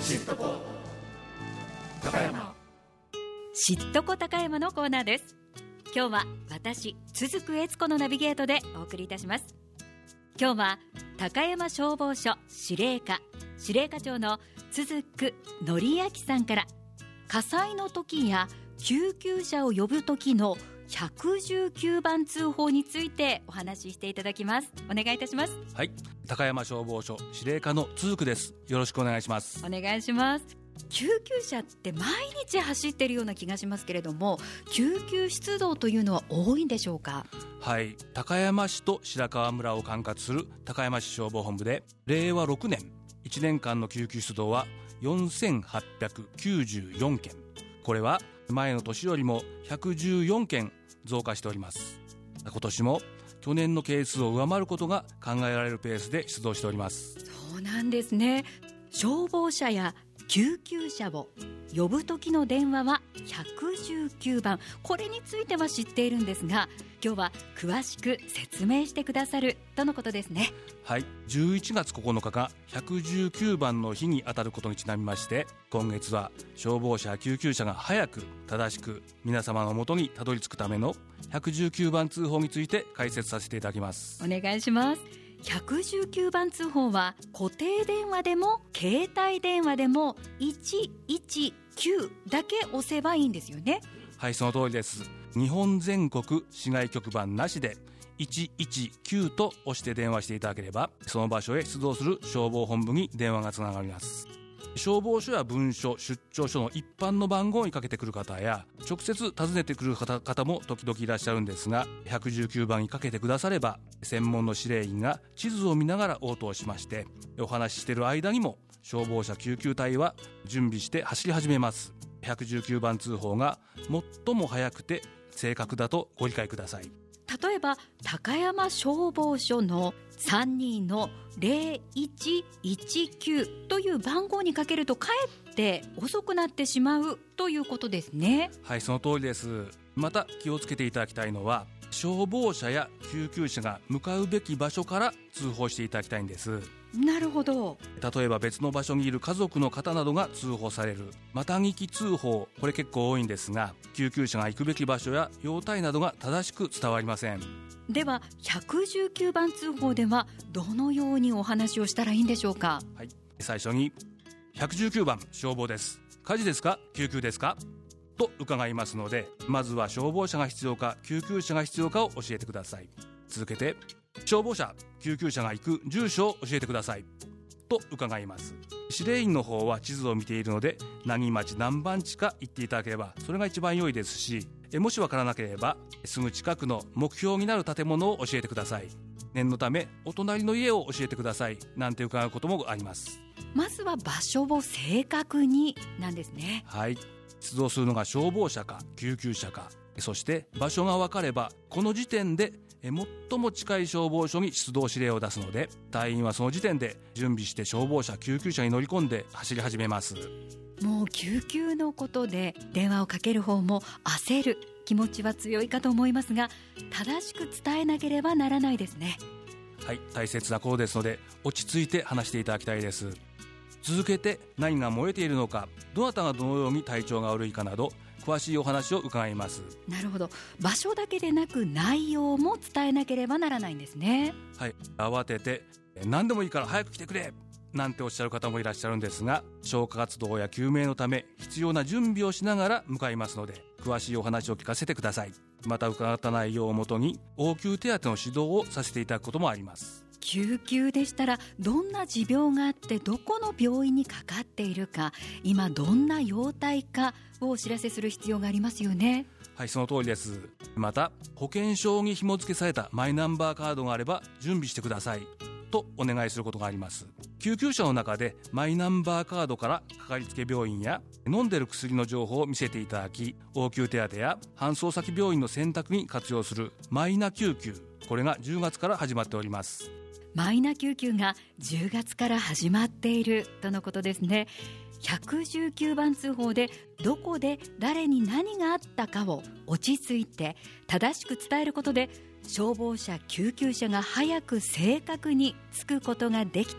知っとこ高山。 知っとこ高山のコーナーです。今日は私鈴久悦子のナビゲートでお送りいたします。今日は高山消防署司令課長の鈴久典明さんから、火災の時や救急車を呼ぶ時の119番通報についてお話ししていただきます。お願いいたします。 はい、高山消防署司令課の鈴久です。よろしくお願いします。 お願いします。救急車って毎日走っているような気がしますけれども、救急出動というのは多いんでしょうか？ はい、高山市と白川村を管轄する高山市消防本部で令和6年1年間の救急出動は4894件。これは前の年よりも114件増加しております。今年も去年の件数を上回ることが考えられるペースで出動しております。 そうなんですね。消防車や救急車を呼ぶ時の電話は119番。これについては知っているんですが、今日は詳しく説明してくださるとのことですね。 はい、11月9日が119番の日に当たることにちなみまして、今月は消防車救急車が早く正しく皆様のもとにたどり着くための119番通報について解説させていただきます。 お願いします。119番通報は固定電話でも携帯電話でも119だけ押せばいいんですよね？ はい、その通りです。日本全国市外局番なしで119と押して電話していただければ、その場所へ出動する消防本部に電話がつながります。消防署や分署、出張所の一般の番号にかけてくる方や、直接訪ねてくる方も時々いらっしゃるんですが、119番にかけてくだされば、専門の司令員が地図を見ながら応答しまして、お話ししている間にも消防車救急隊は準備して走り始めます。119番通報が最も早くて正確だとご理解ください。 例えば高山消防署の32の0119という番号にかけるとかえって遅くなってしまうということですね？ はい、その通りです。また気をつけていただきたいのは、消防車や救急車が向かうべき場所から通報していただきたいんです。 なるほど。 例えば別の場所にいる家族の方などが通報されるまた聞き通報、これ結構多いんですが、救急車が行くべき場所や容体などが正しく伝わりません。 では119番通報ではどのようにお話をしたらいいんでしょうか？ はい、最初に119番消防です、火事ですか救急ですかと伺いますので、まずは消防車が必要か救急車が必要かを教えてください。続けて消防車救急車が行く住所を教えてくださいと伺います。司令員の方は地図を見ているので、何町何番地か言っていただければそれが一番良いですし、もしわからなければすぐ近くの目標になる建物を教えてください。念のためお隣の家を教えてくださいなんて伺うこともあります。 まずは場所を正確になんですね。 はい、出動するのが消防車か救急車か、そして場所が分かればこの時点で最も近い消防署に出動指令を出すので、隊員はその時点で準備して消防車救急車に乗り込んで走り始めます。 もう救急のことで電話をかける方も焦る気持ちは強いかと思いますが、正しく伝えなければならないですね。 はい、大切なことですので落ち着いて話していただきたいです。続けて何が燃えているのか、どなたがどのように体調が悪いかなど詳しいお話を伺います。 なるほど。場所だけでなく内容も伝えなければならないんですね。 はい、慌てて何でもいいから早く来てくれなんておっしゃる方もいらっしゃるんですが、消火活動や救命のため必要な準備をしながら向かいますので、詳しいお話を聞かせてください。また伺った内容をもとに応急手当の指導をさせていただくこともあります。 救急でしたらどんな持病があってどこの病院にかかっているか、今どんな容体かをお知らせする必要がありますよね？ はい、その通りです。また保険証に紐付けされたマイナンバーカードがあれば準備してくださいとお願いすることがあります。救急車の中でマイナンバーカードからかかりつけ病院や飲んでる薬の情報を見せていただき、応急手当や搬送先病院の選択に活用するマイナ救急、これが10月から始まっております。 マイナ救急が10月から始まっているとのことですね。119番通報でどこで誰に何があったかを落ち着いて正しく伝えることで、消防車救急車が早く正確に着くことができて、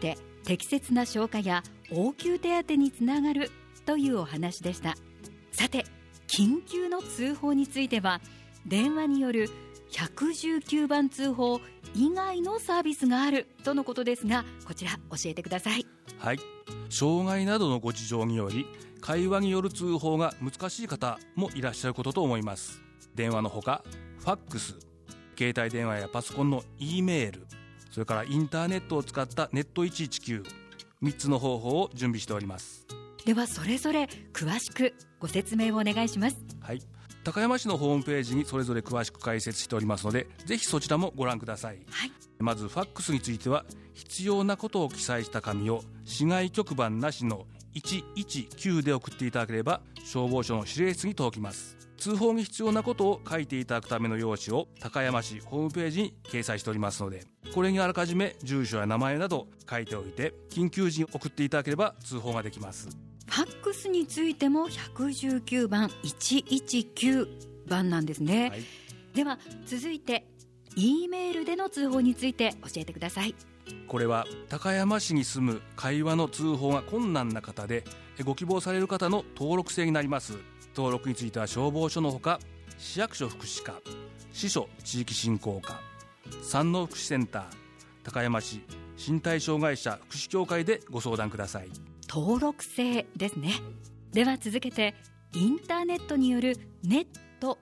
適切な消火や応急手当につながるというお話でした。さて、緊急の通報については電話による119番通報以外のサービスがあるとのことですが、こちら教えてください。 はい、障害などのご事情により会話による通報が難しい方もいらっしゃることと思います。電話のほかファックス、携帯電話やパソコンの E メール、それからインターネットを使ったネット119、3つの方法を準備しております。 ではそれぞれ詳しくご説明をお願いします。 はい、高山市のホームページにそれぞれ詳しく解説しておりますので、ぜひそちらもご覧ください。 はい、 まずファックスについては、必要なことを記載した紙を市外局番なしの119で送っていただければ消防署の指令室に届きます。通報に必要なことを書いていただくための用紙を高山市ホームページに掲載しておりますので、これにあらかじめ住所や名前など書いておいて、緊急時に送っていただければ通報ができます。 ファックスについても119番119番なんですね。 はい、 では続いて E メールでの通報について教えてください。 これは高山市に住む会話の通報が困難な方でご希望される方の登録制になります。登録については消防署のほか市役所福祉課、市所地域振興課、山王福祉センター、高山市身体障害者福祉協会でご相談ください。 登録制ですね。では続けてインターネットによるネット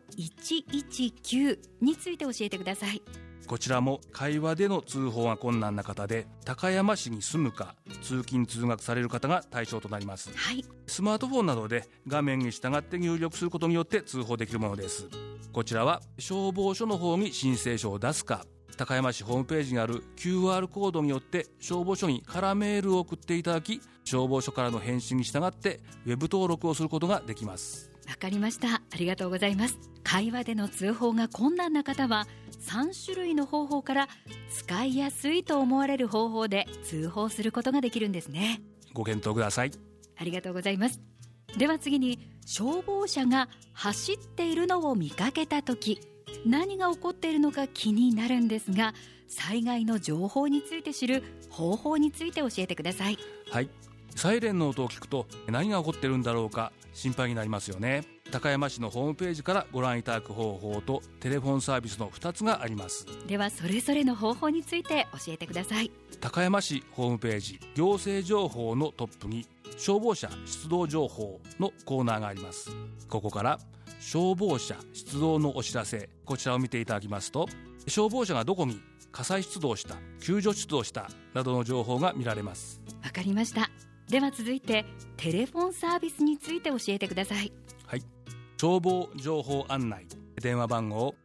119について教えてください。 こちらも会話での通報が困難な方で高山市に住むか通勤通学される方が対象となります。 はい、 スマートフォンなどで画面に従って入力することによって通報できるものです。こちらは消防署の方に申請書を出すか、高山市ホームページにある QR コードによって消防署にカラメールを送っていただき、消防署からの返信に従ってウェブ登録をすることができます。 わかりました。ありがとうございます。会話での通報が困難な方は3種類の方法から使いやすいと思われる方法で通報することができるんですね。 ご検討ください。 ありがとうございます。では次に消防車が走っているのを見かけたとき、何が起こっているのか気になるんですが、災害の情報について知る方法について教えてください。 はい、サイレンの音を聞くと何が起こっているんだろうか心配になりますよね。高山市のホームページからご覧いただく方法とテレフォンサービスの2つがあります。 ではそれぞれの方法について教えてください。 高山市ホームページ行政情報のトップに消防車出動情報のコーナーがあります。ここから消防車出動のお知らせ、こちらを見ていただきますと、消防車がどこに火災出動した、救助出動したなどの情報が見られます。 わかりました。では続いてテレフォンサービスについて教えてください。 はい、消防情報案内、電話番号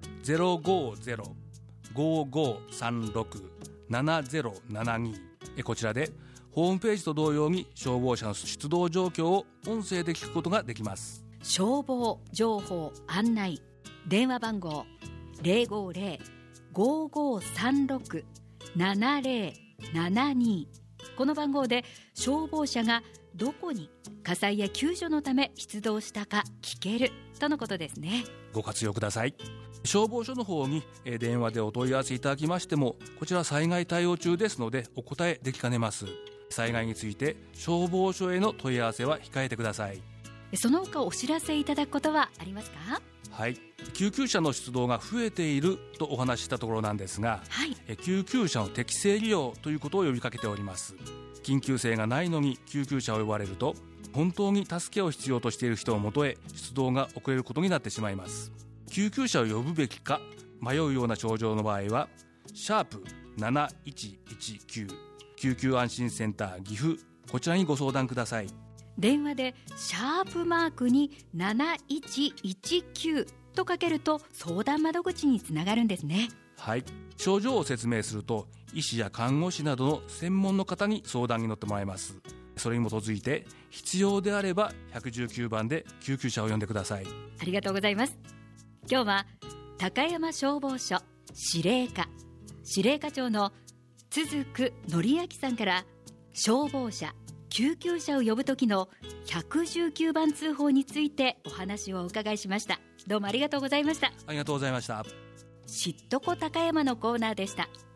050-5536-7072、こちらでホームページと同様に消防車の出動状況を音声で聞くことができます。 消防情報案内、電話番号 050-5536-7072、この番号で消防車がどこに火災や救助のため出動したか聞けるとのことですね。 ご活用ください。消防署の方に電話でお問い合わせいただきましても、こちら災害対応中ですのでお答えできかねます。災害について消防署への問い合わせは控えてください。 その他お知らせいただくことはありますか？ はい、救急車の出動が増えているとお話ししたところなんですが、 はい、 救急車の適正利用ということを呼びかけております。緊急性がないのに救急車を呼ばれると、本当に助けを必要としている人のもとへ出動が遅れることになってしまいます。救急車を呼ぶべきか迷うような症状の場合は#7119 救急安心センター岐阜、こちらにご相談ください。 電話でシャープマークに7119とかけると相談窓口につながるんですね。 はい、症状を説明すると医師や看護師などの専門の方に相談に乗ってもらいます。それに基づいて必要であれば119番で救急車を呼んでください。 ありがとうございます。今日は高山消防署司令課長の都筑則明さんから消防車救急車を呼ぶ時の119番通報についてお話をお伺いしました。どうもありがとうございました。 ありがとうございました。 知っとこ高山のコーナーでした。